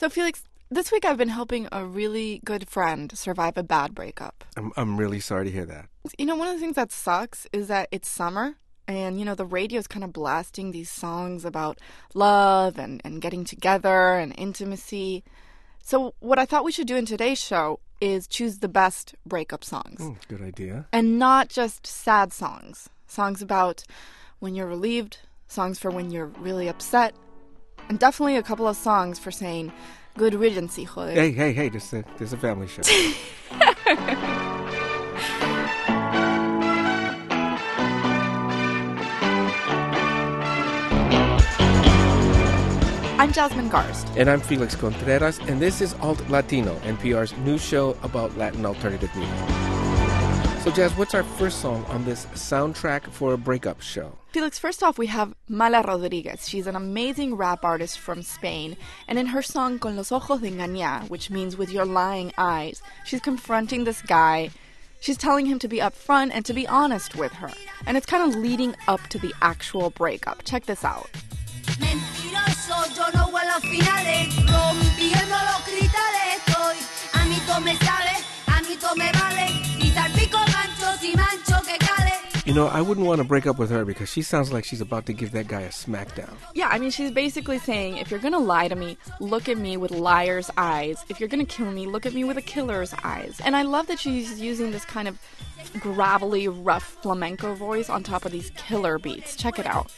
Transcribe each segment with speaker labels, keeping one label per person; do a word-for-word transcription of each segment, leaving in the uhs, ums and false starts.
Speaker 1: So, Felix, this week I've been helping a really good friend survive a bad breakup.
Speaker 2: I'm I'm really sorry to hear that.
Speaker 1: You know, one of the things that sucks is that it's summer, and, you know, the radio's kind of blasting these songs about love and, and getting together and intimacy. So what I thought we should do in today's show is choose the best breakup songs.
Speaker 2: Mm, good idea.
Speaker 1: And not just sad songs. Songs about when you're relieved, songs for when you're really upset, and definitely a couple of songs for saying, good riddance, hijo de...
Speaker 2: Hey, hey, hey, this is a, this is a family show.
Speaker 1: I'm Jasmine Garst.
Speaker 2: And I'm Felix Contreras, and this is Alt Latino, N P R's new show about Latin alternative music. So, Jazz, what's our first song on this soundtrack for a breakup show?
Speaker 1: Felix, first off, we have Mala Rodriguez. She's an amazing rap artist from Spain. And in her song Con los ojos de engañar, which means with your lying eyes, she's confronting this guy. She's telling him to be upfront and to be honest with her. And it's kind of leading up to the actual breakup. Check this out.
Speaker 3: Mentiroso, yo no huelo a finales, rompiendo los cristales estoy, a mí todo me sabe, a mí todo me vale, y salpico manchos y mancho que cale.
Speaker 2: You know, I wouldn't want to break up with her because she sounds like she's about to give that guy a smackdown.
Speaker 1: Yeah, I mean, she's basically saying, if you're going to lie to me, look at me with liar's eyes. If you're going to kill me, look at me with a killer's eyes. And I love that she's using this kind of gravelly, rough flamenco voice on top of these killer beats. Check it out.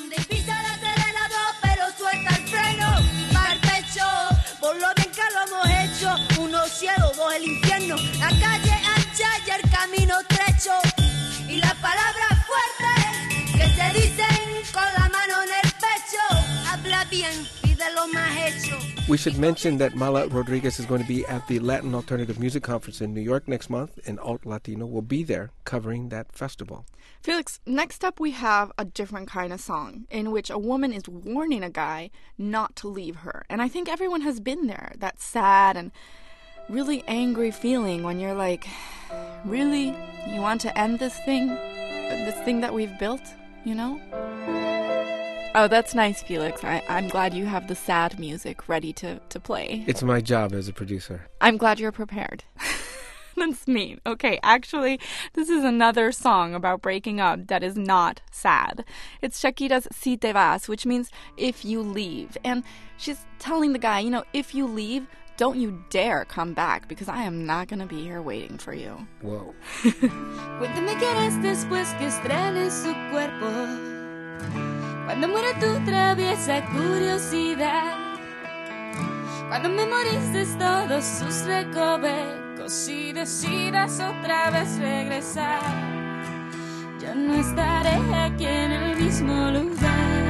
Speaker 3: Uno ciego, dos el infierno, la calle ancha y el camino estrecho, y las palabras fuertes que se dicen con la mano en el pecho, habla bien, pide lo más hecho.
Speaker 2: We should mention that Mala Rodriguez is going to be at the Latin Alternative Music Conference in New York next month, and Alt Latino will be there covering that festival.
Speaker 1: Felix, next up we have a different kind of song in which a woman is warning a guy not to leave her. And I think everyone has been there, that sad and really angry feeling when you're like, really? You want to end this thing? This thing that we've built, you know? Oh, that's nice, Felix. I, I'm glad you have the sad music ready to, to play.
Speaker 2: It's my job as a producer.
Speaker 1: I'm glad you're prepared. That's mean. Okay, actually, this is another song about breaking up that is not sad. It's Shakira's Si Te Vas, which means if you leave. And she's telling the guy, you know, if you leave, don't you dare come back because I am not going to be here waiting for you.
Speaker 2: Whoa.
Speaker 3: Cuéntame qué harás después que estrenes su cuerpo. Cuando muera tu traviesa curiosidad. Cuando memorices todos sus recovecos y decidas otra vez regresar. Yo no estaré aquí en el mismo lugar.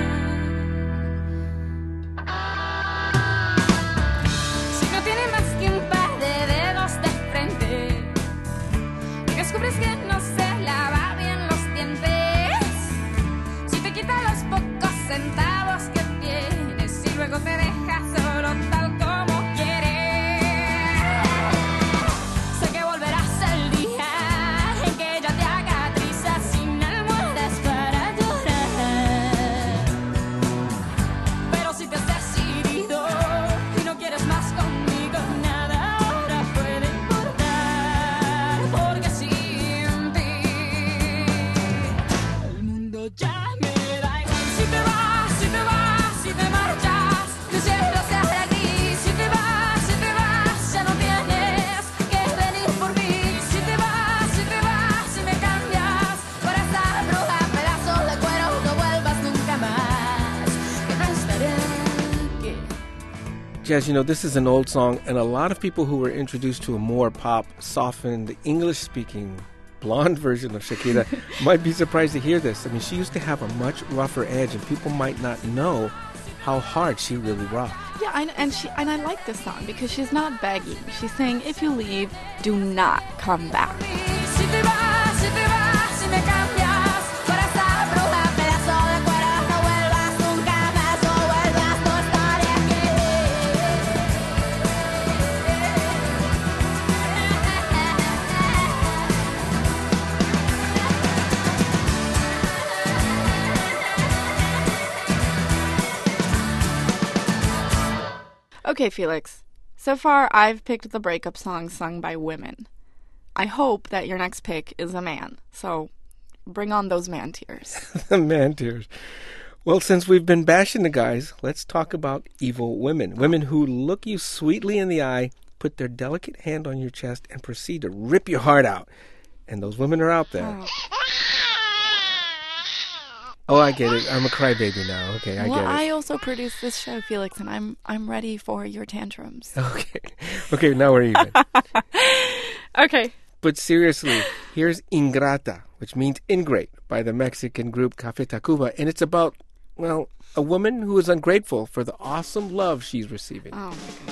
Speaker 3: Si no tiene más que un par de dedos de frente, descubres que no se lava bien los dientes. Si te quita los pocos centavos que tienes y luego te deja solo tal como quieres. Sé que volverás el día en que ella te haga trizas sin almohadas para llorar. Pero si te has decidido y no quieres más conmigo, nada ahora puede importar. Porque sin ti el mundo ya me da igual. Si te vas, si te vas, si te marchas, mi cielo se hace gris. Si te vas, si te vas, ya no tienes que venir por mí. Si te vas, si te vas, si me cambias por esa bruja, pedazos de cuero, no vuelvas nunca más. Que no estaré aquí.
Speaker 2: Jazz, you know, this is an old song, and a lot of people who were introduced to a more pop, softened, English-speaking, blonde version of Shakira might be surprised to hear this. I mean, she used to have a much rougher edge, and people might not know how hard she really rocked.
Speaker 1: Yeah, and, and she and I like this song because she's not begging. She's saying, if you leave, do not come back.
Speaker 3: Si te vas, si te vas, si me cambias por esa bruja, pedazo de cuero, no vuelvas nunca más, no vuelvas, no estaré aquí.
Speaker 1: Okay, Felix. So far, I've picked the breakup songs sung by women. I hope that your next pick is a man. So bring on those man tears.
Speaker 2: The man tears. Well, since we've been bashing the guys, let's talk about evil women. Women who look you sweetly in the eye, put their delicate hand on your chest, and proceed to rip your heart out. And those women are out there.
Speaker 1: Oh.
Speaker 2: Oh, I get it. I'm a crybaby now. Okay, I
Speaker 1: well,
Speaker 2: get it.
Speaker 1: I also produce this show, Felix, and I'm I'm ready for your tantrums.
Speaker 2: Okay. Okay, now we're even.
Speaker 1: Okay.
Speaker 2: But seriously, here's Ingrata, which means ingrate, by the Mexican group Café Tacuba. And it's about, well, a woman who is ungrateful for the awesome love she's receiving.
Speaker 1: Oh, my God.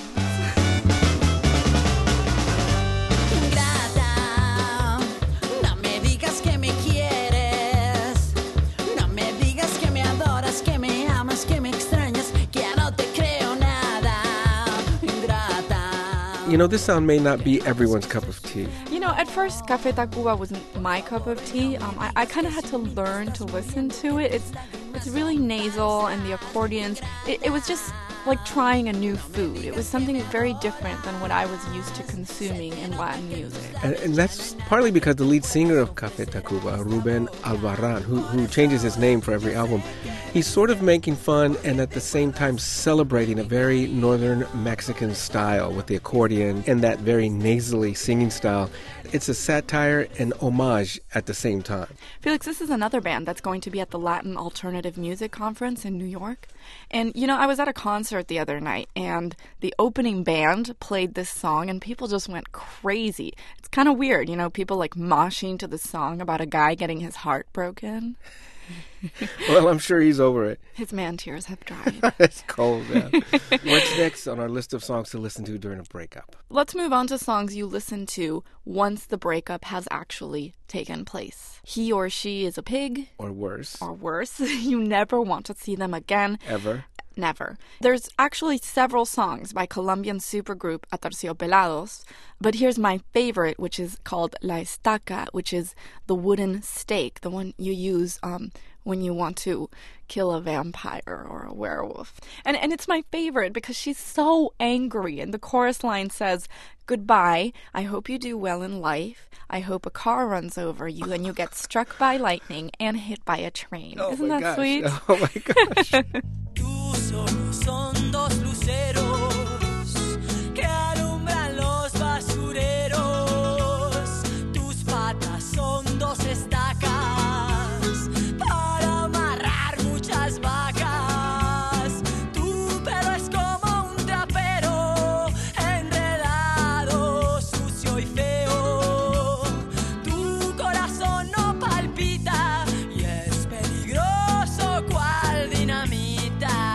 Speaker 2: You know, this sound may not be everyone's cup of tea.
Speaker 1: You know, at first, Café Tacuba wasn't my cup of tea. Um, I, I kind of had to learn to listen to it. It's it's really nasal, and the accordions, it, it was just like trying a new food. It was something very different than what I was used to consuming in Latin music.
Speaker 2: And, and that's partly because the lead singer of Café Tacuba, Ruben Albarrán, who, who changes his name for every album, he's sort of making fun and at the same time celebrating a very northern Mexican style with the accordion and that very nasally singing style. It's a satire and homage at the same time.
Speaker 1: Felix, this is another band that's going to be at the Latin Alternative Music Conference in New York. And, you know, I was at a concert the other night, and the opening band played this song, and people just went crazy. It's kind of weird, you know, people like moshing to the song about a guy getting his heart broken.
Speaker 2: Well, I'm sure he's over it.
Speaker 1: His man tears have dried.
Speaker 2: It's cold, man. What's next on our list of songs to listen to during a breakup?
Speaker 1: Let's move on to songs you listen to once the breakup has actually taken place. He or she is a pig.
Speaker 2: Or worse.
Speaker 1: Or worse. You never want to see them again.
Speaker 2: Ever.
Speaker 1: Never. There's actually several songs by Colombian supergroup Aterciopelados, but here's my favorite, which is called La Estaca, which is the wooden stake, the one you use um, when you want to kill a vampire or a werewolf. And and it's my favorite because she's so angry, and the chorus line says, "Goodbye, I hope you do well in life. I hope a car runs over you and you get struck by lightning and hit by a train."
Speaker 2: Oh,
Speaker 1: Isn't
Speaker 2: my
Speaker 1: that
Speaker 2: gosh.
Speaker 1: sweet?
Speaker 2: Oh my gosh.
Speaker 4: Solo son dos luceros que alumbran los basureros. Tus patas son dos estacas para amarrar muchas vacas. Tu pelo es como un trapero enredado, sucio y feo. Tu corazón no palpita y es peligroso cual dinamita.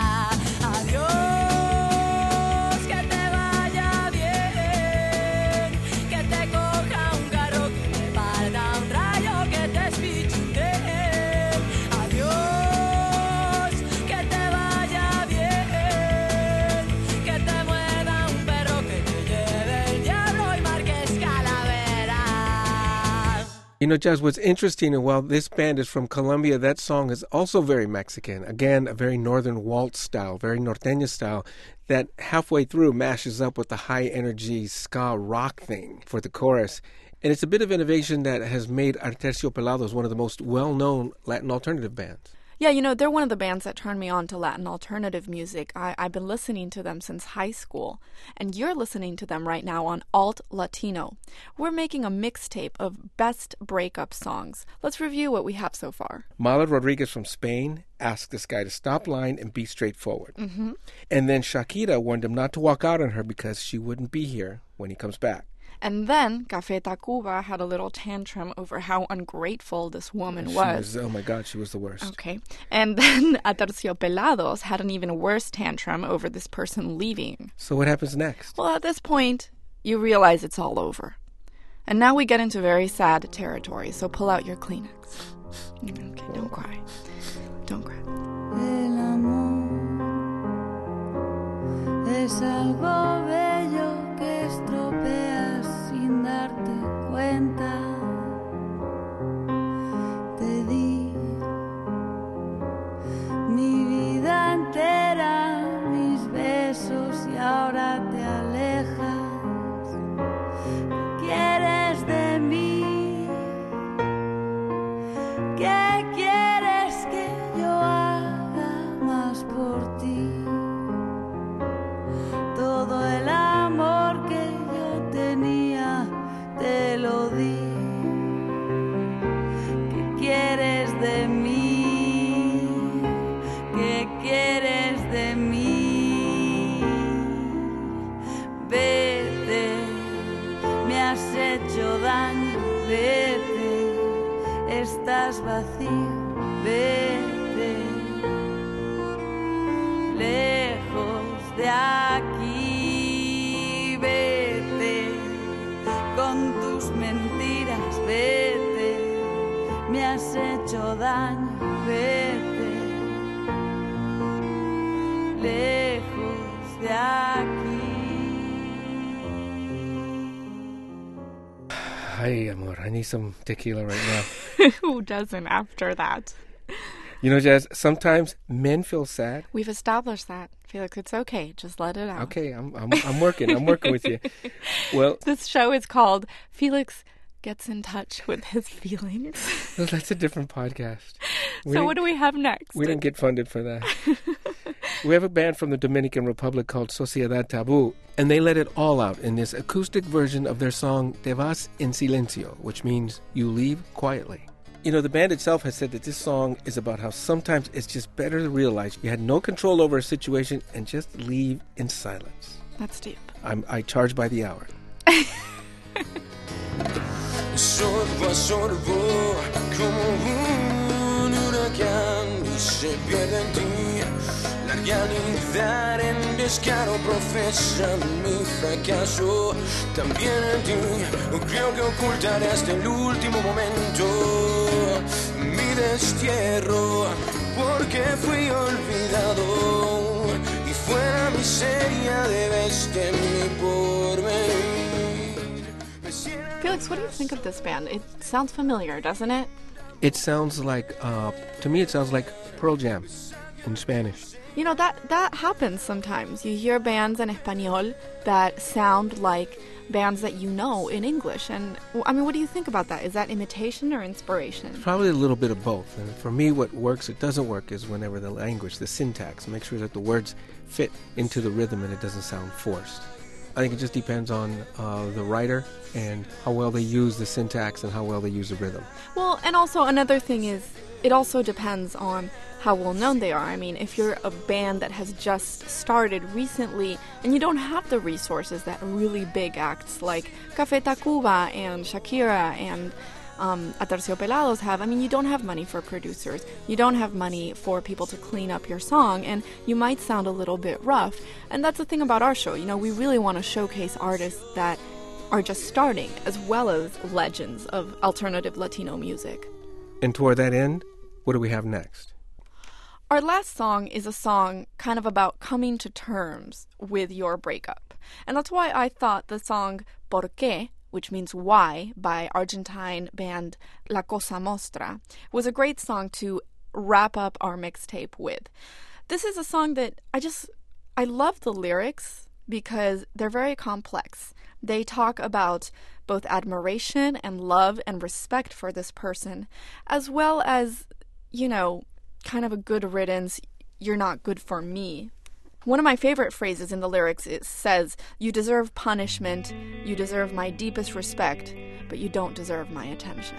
Speaker 2: You know, Jazz, what's interesting, and while this band is from Colombia, that song is also very Mexican. Again, a very northern waltz style, very norteña style, that halfway through mashes up with the high-energy ska rock thing for the chorus. And it's a bit of innovation that has made Aterciopelados one of the most well-known Latin alternative bands.
Speaker 1: Yeah, you know, they're one of the bands that turned me on to Latin alternative music. I, I've been listening to them since high school, and you're listening to them right now on Alt Latino. We're making a mixtape of best breakup songs. Let's review what we have so far.
Speaker 2: Mala Rodriguez from Spain asked this guy to stop lying and be straightforward.
Speaker 1: Mm-hmm.
Speaker 2: And then Shakira warned him not to walk out on her because she wouldn't be here when he comes back.
Speaker 1: And then Café Tacuba had a little tantrum over how ungrateful this woman
Speaker 2: She
Speaker 1: was.
Speaker 2: was. Oh, my God, she was the worst.
Speaker 1: Okay. And then Aterciopelados had an even worse tantrum over this person leaving.
Speaker 2: So what happens next?
Speaker 1: Well, at this point, you realize it's all over. And now we get into very sad territory, so pull out your Kleenex. Okay, don't cry. Don't cry.
Speaker 5: El amor es algo bello que estropeas sin darte cuenta. Te di mi vida entera, mis besos y ahora has hecho daño, vete, estás vacío, vete, lejos de aquí, vete, con tus mentiras, vete, me has hecho daño, vete, lejos de aquí.
Speaker 2: Ay, amor, I need some tequila right now.
Speaker 1: Who doesn't after that?
Speaker 2: You know, Jazz, sometimes men feel sad.
Speaker 1: We've established that. Felix, it's okay. Just let it out.
Speaker 2: Okay, I'm I'm, I'm working. I'm working with you. Well,
Speaker 1: This show is called Felix Gets in Touch with His Feelings.
Speaker 2: well, that's a different podcast. We
Speaker 1: So
Speaker 2: didn't-
Speaker 1: what do we have next?
Speaker 2: We didn't get funded for that. We have a band from the Dominican Republic called Sociedad Tabú, and they let it all out in this acoustic version of their song Te vas en silencio, which means you leave quietly. You know, the band itself has said that this song is about how sometimes it's just better to realize you had no control over a situation and just leave in silence.
Speaker 1: That's deep.
Speaker 2: I'm, I charge by the hour.
Speaker 4: Sorbo a sorbo, como un huracán, y se pierde en ti. La realidad en descaro profesa mi fracaso. También en ti, creo que ocultaré hasta el último momento mi destierro, porque fui olvidado y fue la miseria de este mi porvenir.
Speaker 1: Felix, what do you think of this band? It sounds familiar, doesn't it?
Speaker 2: It sounds like, uh, to me, it sounds like Pearl Jam in Spanish.
Speaker 1: You know, that, that happens sometimes. You hear bands in Espanol that sound like bands that you know in English. And, I mean, what do you think about that? Is that imitation or inspiration?
Speaker 2: Probably a little bit of both. And for me, what works, it doesn't work, is whenever the language, the syntax, make sure that the words fit into the rhythm and it doesn't sound forced. I think it just depends on uh, the writer and how well they use the syntax and how well they use the rhythm.
Speaker 1: Well, and also another thing is, it also depends on how well known they are. I mean, if you're a band that has just started recently and you don't have the resources that really big acts like Café Tacuba and Shakira and um, Aterciopelados have, I mean, you don't have money for producers. You don't have money for people to clean up your song, and you might sound a little bit rough. And that's the thing about our show. You know, we really want to showcase artists that are just starting, as well as legends of alternative Latino music.
Speaker 2: And toward that end, what do we have next?
Speaker 1: Our last song is a song kind of about coming to terms with your breakup. And that's why I thought the song Por qué, which means why, by Argentine band La Cosa Mostra, was a great song to wrap up our mixtape with. This is a song that I just, I love the lyrics because they're very complex. They talk about both admiration and love and respect for this person, as well as, you know, kind of a good riddance, you're not good for me. One of my favorite phrases in the lyrics, it says, you deserve punishment, you deserve my deepest respect, but you don't deserve my attention.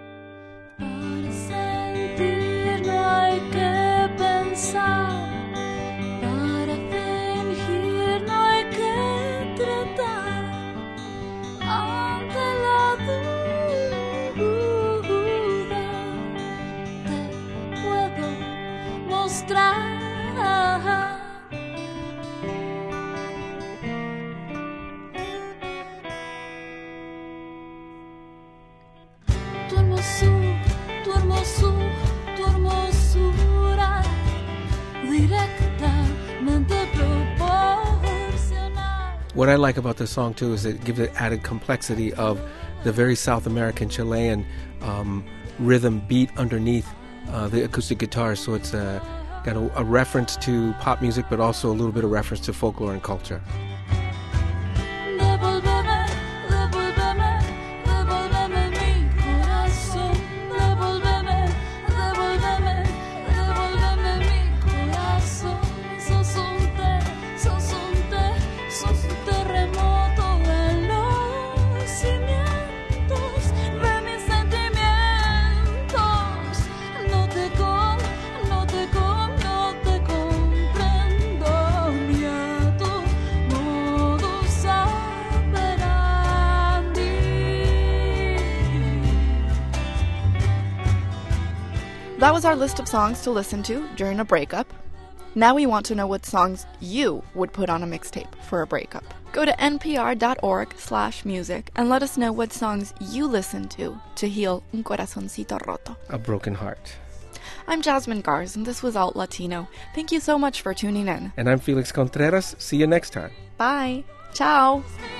Speaker 5: Para sentir no hay que pensar, para fingir no hay que tratar, ante la duda te puedo mostrar. Tu hermosura, tu hermosura, tu hermosura, directamente proporcional.
Speaker 2: What I like about this song, too, is it gives it added complexity of the very South American, Chilean um, rhythm beat underneath uh, the acoustic guitar. So it's uh, got a, a reference to pop music, but also a little bit of reference to folklore and culture.
Speaker 5: Devuélveme, devuélveme, devuélveme mi corazón. Devuélveme, devuélveme, devuélveme mi corazón. Sos un te, sos un te, sos un terremoto en los cimientos de mis sentimientos. No te con, no te con, no te comprendo ni a tu
Speaker 1: that was our list of songs to listen to during a breakup. Now we want to know what songs you would put on a mixtape for a breakup. Go to npr.org slash music and let us know what songs you listen to to heal un corazoncito roto.
Speaker 2: A broken heart.
Speaker 1: I'm Jasmine Garz, and this was Alt Latino. Thank you so much for tuning in.
Speaker 2: And I'm Felix Contreras. See you next time.
Speaker 1: Bye. Ciao.
Speaker 5: Stay